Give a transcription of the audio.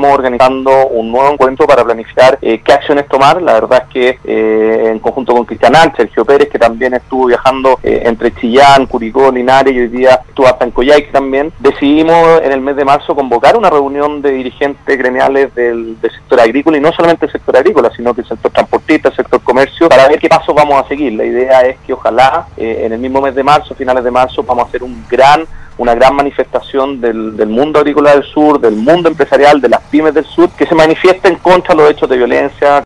estamos organizando un nuevo encuentro para planificar qué acciones tomar. La verdad es que en conjunto con Cristian Al, Sergio Pérez, que también estuvo viajando entre Chillán, Curicó, Linares, y hoy día estuvo hasta en Coyhaique también, decidimos en el mes de marzo convocar una reunión de dirigentes gremiales del sector agrícola, y no solamente el sector agrícola, sino que el sector transportista, el sector comercio, para ver qué pasos vamos a seguir. La idea es que ojalá en el mismo mes de marzo, finales de marzo, vamos a hacer una gran manifestación del mundo agrícola del sur, del mundo empresarial, de las pymes del sur, que se manifiesten contra los hechos de violencia.